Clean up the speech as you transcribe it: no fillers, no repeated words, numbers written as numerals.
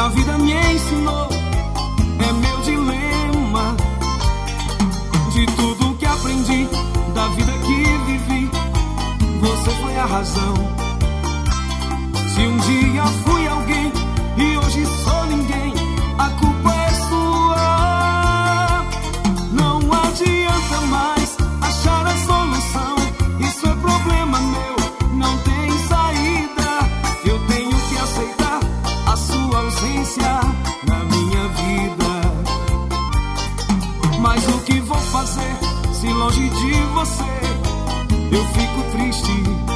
vida me ensinou, é meu dilema. De tudo que aprendi, da vida que vivi, você foi a razão. Se um dia fui alguém e hoje sou ninguém, a culpa é sua. Não adianta mais achar a solução, isso é problema meu, não tem saída. Eu tenho que aceitar a sua ausência na minha vida. Mas o que vou fazer se longe de você eu fico triste?